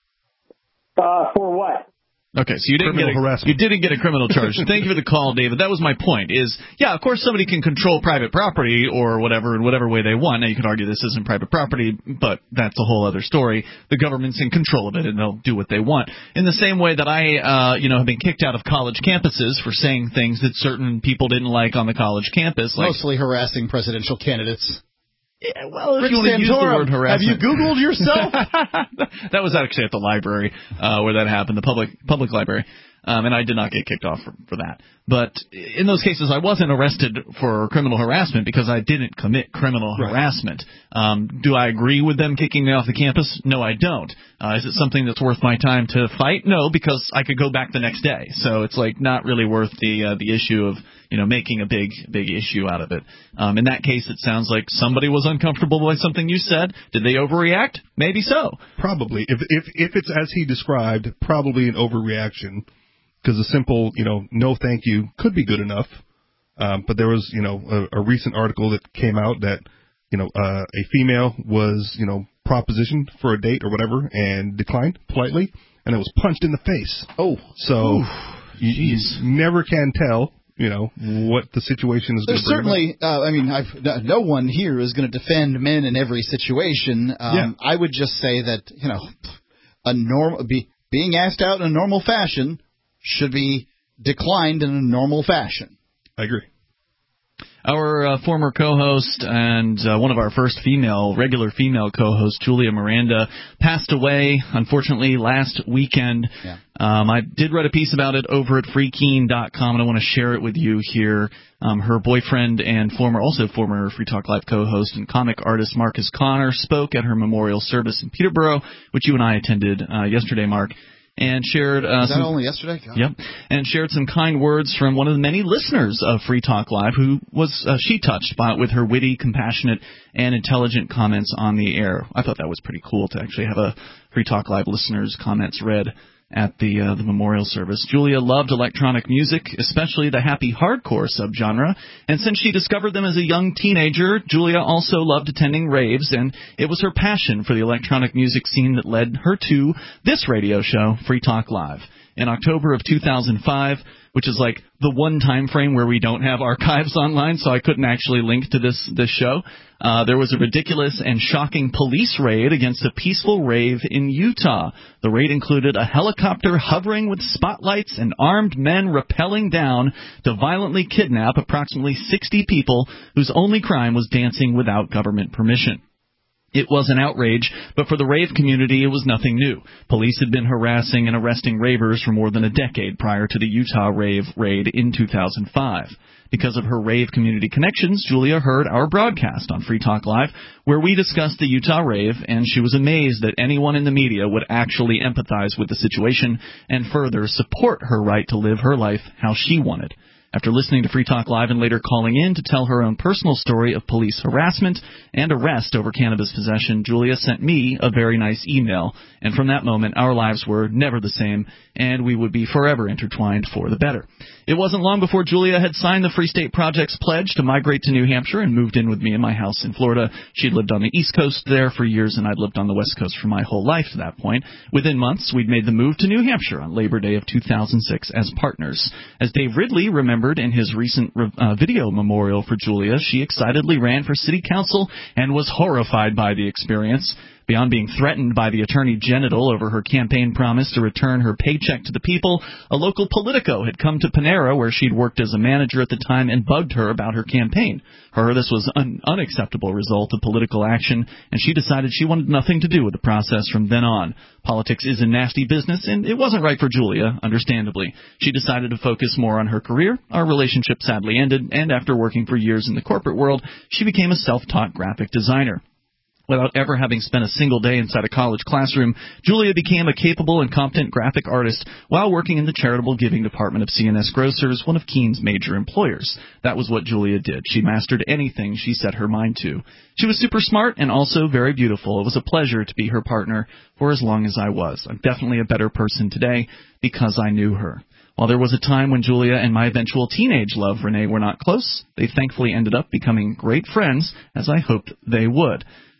T: Uh, for what?
B: Okay, so you didn't
C: Criminal
B: get a,
C: harassment.
B: you didn't get a criminal charge. Thank you for the call, David. That was my point. Is yeah, of course somebody can control private property or whatever in whatever way they want. Now you could argue this isn't private property, but that's a whole other story. The government's in control of it, and they'll do what they want. In the same way that I, uh, you know, have been kicked out of college campuses for saying things that certain people didn't like on the college campus, like
D: Mostly harassing presidential candidates.
B: Yeah, well, if
D: Rick
B: you want to use the
D: Santorum,
B: word harassment.
D: have you Googled yourself?
B: That was actually at the library uh, where that happened, the public public library. Um, and I did not get kicked off for, for that. But in those cases, I wasn't arrested for criminal harassment because I didn't commit criminal
C: Right.
B: harassment. Um, do I agree with them kicking me off the campus? No, I don't. Uh, is it something that's worth my time to fight? No, because I could go back the next day. So it's like not really worth the uh, the issue of you know making a big big issue out of it. Um, in that case, it sounds like somebody was uncomfortable by something you said. Did they overreact? Maybe so.
C: Probably. If if if it's as he described, probably an overreaction. Because a simple, you know, no thank you could be good enough. Um, but there was, you know, a, a recent article that came out that, you know, uh, a female was, you know, propositioned for a date or whatever and declined politely, and it was punched in the face.
D: Oh.
C: So
B: Oof,
C: you, you never can tell, you know, what the situation is going
D: There's
C: to bring
D: certainly, uh, I mean, I've, no one here is going to defend men in every situation. Um,
C: Yeah.
D: I would just say that, you know, a normal be, being asked out in a normal fashion should be declined in a normal fashion.
C: I agree.
B: Our uh, former co-host and uh, one of our first female, regular female co-hosts, Julia Miranda, passed away, unfortunately, last weekend.
D: Yeah.
B: Um, I did write a piece about it over at free keen dot com, and I want to share it with you here. Um, her boyfriend and former, also former Free Talk Live co-host and comic artist Marcus Connor spoke at her memorial service in Peterborough, which you and I attended uh, yesterday, Mark. And shared uh,
D: Was that
B: some,
D: only yesterday? God.
B: Yep, and shared some kind words from one of the many listeners of Free Talk Live, who was uh, she touched by with her witty, compassionate, and intelligent comments on the air. I thought that was pretty cool to actually have a Free Talk Live listener's comments read at the uh, the memorial service. Julia loved electronic music, especially the happy hardcore subgenre, and since she discovered them as a young teenager, Julia also loved attending raves, and it was her passion for the electronic music scene that led her to this radio show, Free Talk Live. In October of two thousand five, which is like the one time frame where we don't have archives online, so I couldn't actually link to this this show. Uh, there was a ridiculous and shocking police raid against a peaceful rave in Utah. The raid included a helicopter hovering with spotlights and armed men rappelling down to violently kidnap approximately sixty people whose only crime was dancing without government permission. It was an outrage, but for the rave community, it was nothing new. Police had been harassing and arresting ravers for more than a decade prior to the Utah rave raid in two thousand five. Because of her rave community connections, Julia heard our broadcast on Free Talk Live, where we discussed the Utah rave, and she was amazed that anyone in the media would actually empathize with the situation and further support her right to live her life how she wanted. After listening to Free Talk Live and later calling in to tell her own personal story of police harassment and arrest over cannabis possession, Julia sent me a very nice email. And from that moment, our lives were never the same, and we would be forever intertwined for the better. It wasn't long before Julia had signed the Free State Project's pledge to migrate to New Hampshire and moved in with me in my house in Florida. She'd lived on the East Coast there for years, and I'd lived on the West Coast for my whole life to that point. Within months, we'd made the move to New Hampshire on Labor Day of two thousand six as partners. As Dave Ridley remembered in his recent uh, video memorial for Julia, she excitedly ran for city council and was horrified by the experience. Beyond being threatened by the attorney general over her campaign promise to return her paycheck to the people, a local Politico had come to Panera, where she'd worked as a manager at the time, and bugged her about her campaign. For her, this was an unacceptable result of political action, and she decided she wanted nothing to do with the process from then on. Politics is a nasty business, and it wasn't right for Julia, understandably. She decided to focus more on her career. Our relationship sadly ended, and after working for years in the corporate world, she became a self-taught graphic designer. Without ever having spent a single day inside a college classroom, Julia became a capable and competent graphic artist while working in the charitable giving department of C and S Grocers, one of Keene's major employers. That was what Julia did. She mastered anything she set her mind to. She was super smart and also very beautiful. It was a pleasure to be her partner for as long as I was. I'm definitely a better person today because I knew her. While there was a time when Julia and my eventual teenage love, Renee, were not close, they thankfully ended up becoming great friends, as I hoped they would.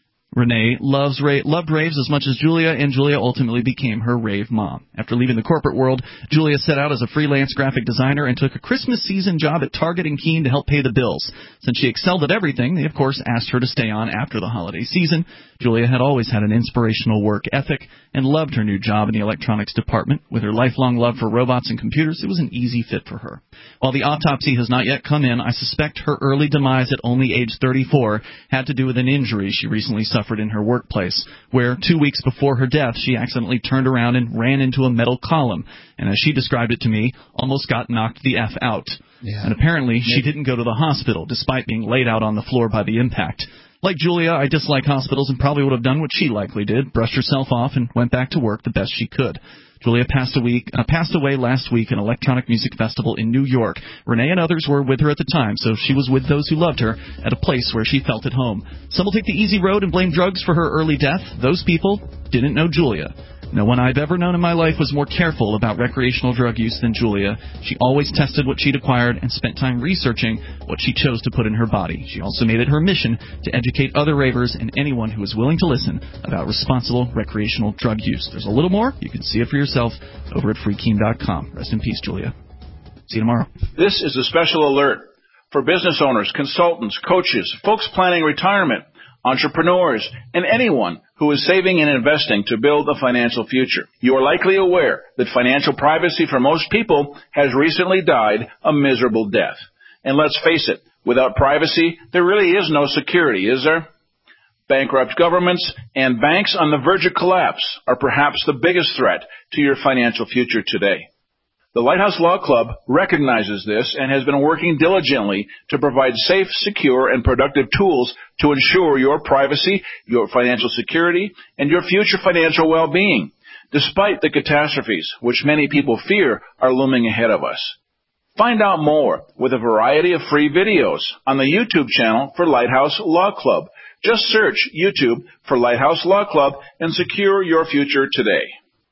B: Renee loves ra- loved raves as much as Julia, and Julia ultimately became her rave mom. After leaving the corporate world, Julia set out as a freelance graphic designer and took a Christmas season job at Target and Keene to help pay the bills. Since she excelled at everything, they of course asked her to stay on after the holiday season. Julia had always had an inspirational work ethic and loved her new job in the electronics department. With her lifelong love for robots and computers, it was an easy fit for her. While the autopsy has not yet come in, I suspect her early demise at only age thirty-four had to do with an injury she recently suffered in her workplace, where two weeks before her death, she accidentally turned around and ran into a metal column, and as she described it to me, almost got knocked the F out. Yeah. And apparently, she didn't go to the hospital, despite being laid out on the floor by the impact. Like Julia, I dislike hospitals and probably would have done what she likely did, brushed herself off and went back to work the best she could. Julia passed, a week, uh, passed away last week at an electronic music festival in New York. Renee and others were with her at the time, so she was with those who loved her at a place where she felt at home. Some will take the easy road and blame drugs for her early death. Those people didn't know Julia. No one I've ever known in my life was more careful about recreational drug use than Julia. She always tested what she'd acquired and spent time researching what she chose to put in her body. She also made it her mission to educate other ravers and anyone who is willing to listen about responsible recreational drug use. There's a little more. You can see it for yourself over at free keen dot com. Rest in peace, Julia. See you tomorrow.
E: This is a special alert for business owners, consultants, coaches, folks planning retirement, entrepreneurs, and anyone who is saving and investing to build a financial future. You are likely aware that financial privacy for most people has recently died a miserable death. And let's face it, without privacy, there really is no security, is there? Bankrupt governments and banks on the verge of collapse are perhaps the biggest threat to your financial future today. The Lighthouse Law Club recognizes this and has been working diligently to provide safe, secure, and productive tools to ensure your privacy, your financial security, and your future financial well-being, despite the catastrophes which many people fear are looming ahead of us. Find out more with a variety of free videos on the YouTube channel for Lighthouse Law Club. Just search YouTube for Lighthouse Law Club and secure your future today.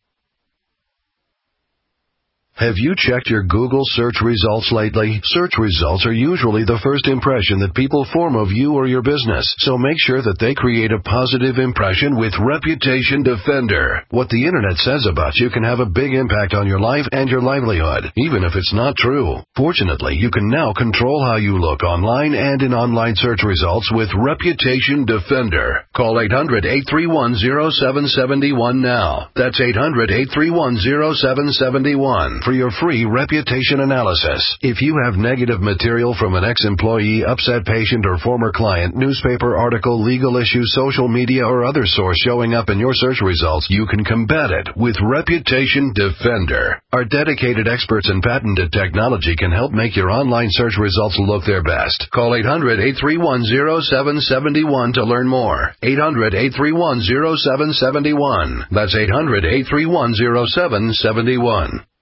V: Have you checked your Google search results lately? Search results are usually the first impression that people form of you or your business, so make sure that they create a positive impression with Reputation Defender. What the Internet says about you can have a big impact on your life and your livelihood, even if it's not true. Fortunately, you can now control how you look online and in online search results with Reputation Defender. Call eight hundred, eight three one, zero seven seven one now. That's eight hundred, eight three one, zero seven seven one. For your free reputation analysis. If you have negative material from an ex-employee, upset patient, or former client, newspaper article, legal issue, social media, or other source showing up in your search results, you can combat it with Reputation Defender. Our dedicated experts in patented technology can help make your online search results look their best. Call eight hundred, eight three one, zero seven seven one to learn more. eight hundred, eight three one, zero seven seven one. That's eight hundred, eight three one, zero seven seven one.